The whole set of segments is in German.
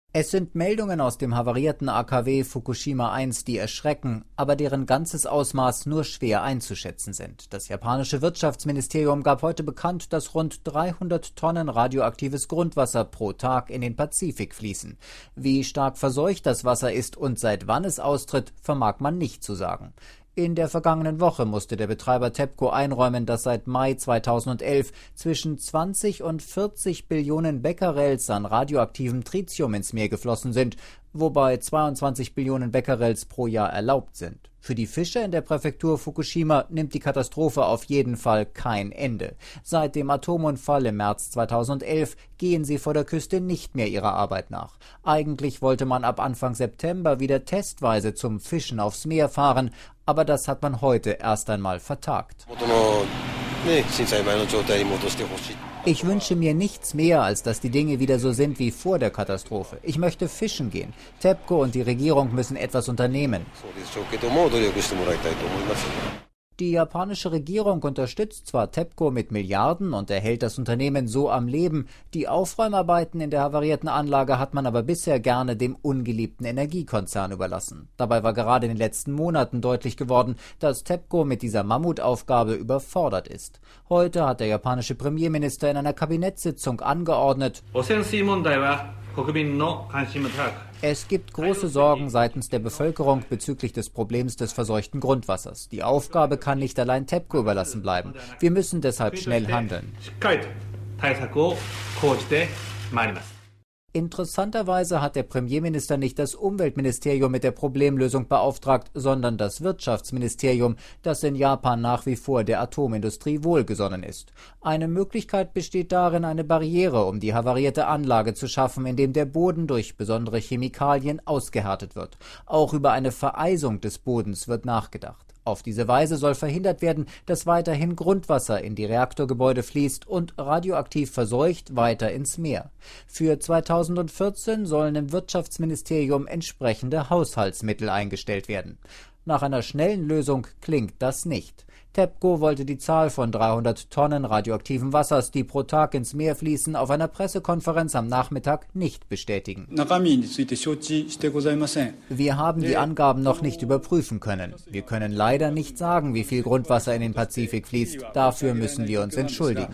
Es sind Meldungen aus dem havarierten AKW Fukushima 1, die erschrecken, aber deren ganzes Ausmaß nur schwer einzuschätzen sind. Das japanische Wirtschaftsministerium gab heute bekannt, dass rund 300 Tonnen radioaktives Grundwasser pro Tag in den Pazifik fließen. Wie stark verseucht das Wasser ist und seit wann es austritt, vermag man nicht zu sagen. In der vergangenen Woche musste der Betreiber TEPCO einräumen, dass seit Mai 2011 zwischen 20 und 40 Billionen Becquerels an radioaktivem Tritium ins Meer geflossen sind, wobei 22 Billionen Becquerels pro Jahr erlaubt sind. Für die Fischer in der Präfektur Fukushima nimmt die Katastrophe auf jeden Fall kein Ende. Seit dem Atomunfall im März 2011 gehen sie vor der Küste nicht mehr ihrer Arbeit nach. Eigentlich wollte man ab Anfang September wieder testweise zum Fischen aufs Meer fahren, aber das hat man heute erst einmal vertagt. Ich wünsche mir nichts mehr, als dass die Dinge wieder so sind wie vor der Katastrophe. Ich möchte fischen gehen. TEPCO und die Regierung müssen etwas unternehmen. Die japanische Regierung unterstützt zwar TEPCO mit Milliarden und erhält das Unternehmen so am Leben, die Aufräumarbeiten in der havarierten Anlage hat man aber bisher gerne dem ungeliebten Energiekonzern überlassen. Dabei war gerade in den letzten Monaten deutlich geworden, dass TEPCO mit dieser Mammutaufgabe überfordert ist. Heute hat der japanische Premierminister in einer Kabinettssitzung angeordnet: Es gibt große Sorgen seitens der Bevölkerung bezüglich des Problems des verseuchten Grundwassers. Die Aufgabe kann nicht allein TEPCO überlassen bleiben. Wir müssen deshalb schnell handeln. Interessanterweise hat der Premierminister nicht das Umweltministerium mit der Problemlösung beauftragt, sondern das Wirtschaftsministerium, das in Japan nach wie vor der Atomindustrie wohlgesonnen ist. Eine Möglichkeit besteht darin, eine Barriere um die havarierte Anlage zu schaffen, indem der Boden durch besondere Chemikalien ausgehärtet wird. Auch über eine Vereisung des Bodens wird nachgedacht. Auf diese Weise soll verhindert werden, dass weiterhin Grundwasser in die Reaktorgebäude fließt und radioaktiv verseucht weiter ins Meer. Für 2014 sollen im Wirtschaftsministerium entsprechende Haushaltsmittel eingestellt werden. Nach einer schnellen Lösung klingt das nicht. TEPCO wollte die Zahl von 300 Tonnen radioaktiven Wassers, die pro Tag ins Meer fließen, auf einer Pressekonferenz am Nachmittag nicht bestätigen. Wir haben die Angaben noch nicht überprüfen können. Wir können leider nicht sagen, wie viel Grundwasser in den Pazifik fließt. Dafür müssen wir uns entschuldigen.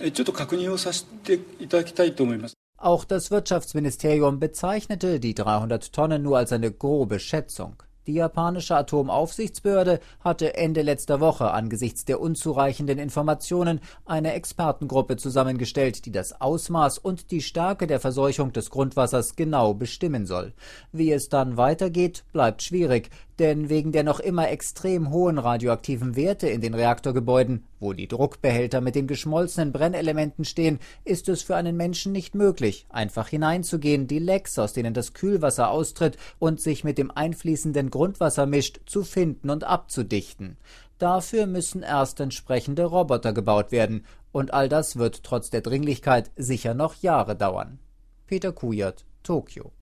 Auch das Wirtschaftsministerium bezeichnete die 300 Tonnen nur als eine grobe Schätzung. Die japanische Atomaufsichtsbehörde hatte Ende letzter Woche angesichts der unzureichenden Informationen eine Expertengruppe zusammengestellt, die das Ausmaß und die Stärke der Verseuchung des Grundwassers genau bestimmen soll. Wie es dann weitergeht, bleibt schwierig, denn wegen der noch immer extrem hohen radioaktiven Werte in den Reaktorgebäuden, wo die Druckbehälter mit den geschmolzenen Brennelementen stehen, ist es für einen Menschen nicht möglich, einfach hineinzugehen, die Lecks, aus denen das Kühlwasser austritt und sich mit dem einfließenden Grundwasser mischt, zu finden und abzudichten. Dafür müssen erst entsprechende Roboter gebaut werden, und all das wird trotz der Dringlichkeit sicher noch Jahre dauern. Peter Kujat, Tokio.